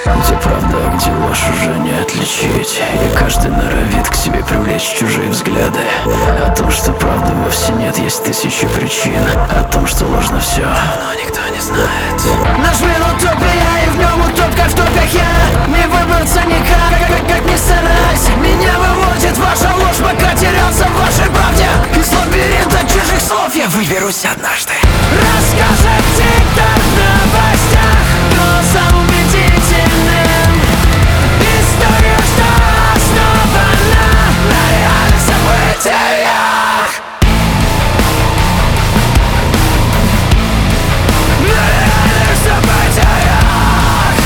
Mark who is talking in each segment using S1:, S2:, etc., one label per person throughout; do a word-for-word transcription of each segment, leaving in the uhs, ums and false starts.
S1: Где правда, а где ложь уже не отличить. И каждый норовит к себе привлечь чужие взгляды. О том, что правды вовсе нет, есть тысячи причин. О том, что ложно все, но никто не знает.
S2: Наш мир утопия, и в нем утопка в топях я. Не выбраться никак, как, как ни старайся. Меня выводит ваша ложь, пока терялся в вашей правде. Из лабиринта чужих слов я выберусь однажды. Расскажет диктор в новостях голосом убедительным историю, что основана на реальных событиях. На реальных событиях.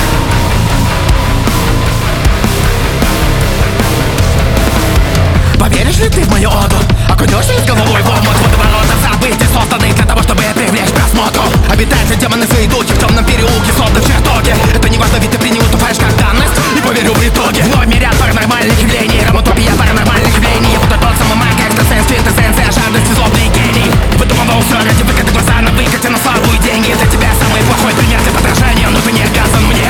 S3: Поверишь ли ты в мою оду? Окунешься с головой в омут водоворотов событий, созданных для того, чтобы привлечь к просмотру. Обитатели, демоны, свои духи в темном переулке, словно в чертоге. Это не важно, ведь ты принял эту фальшь как данность и поверил в итоге. Вновь мирят паранормальных явлений, романтопия паранормальных явлений. Я буду тот самый маг, экстрасенс, квинтэссенция, жадность и злобный гений. Выдумывал все ради выгоды, глаза на выкате, на славу и деньги. Для тебя самый плохой пример для подражания, но ты не обязан мне.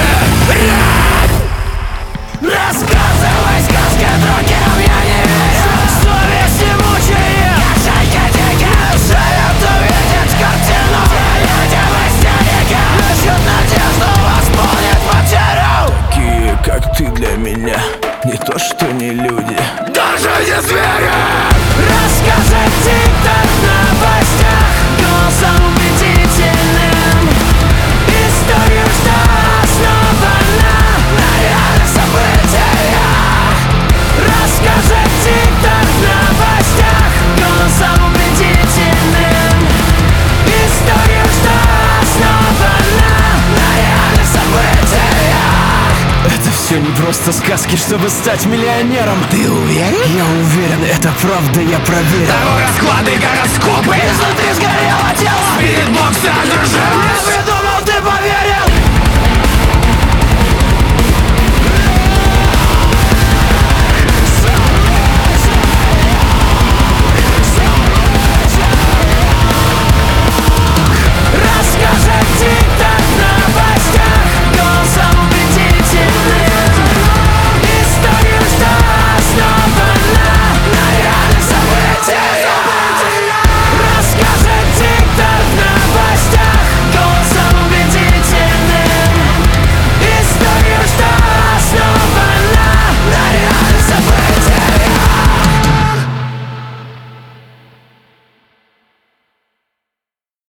S2: Рассказывай сказки другим, я не верю. Совесть и мучает. Шайка дикая, шеют увидеть картину. Люди в истерике ищут надежду восполнить потерю.
S1: Такие, как ты, для меня не то что не люди,
S2: Даже не звери. Расскажет диктор в новостях голосом убедительным историю, что основана на реальных событиях. Расскажет диктор в новостях голосом убедительным историю, что основана на реальных событиях.
S1: это все не просто сказки, чтобы стать миллионером.
S3: Ты уверен?
S1: Я уверен, это правда, я проверил.
S3: Расклады, гороскопы.
S2: Изнутри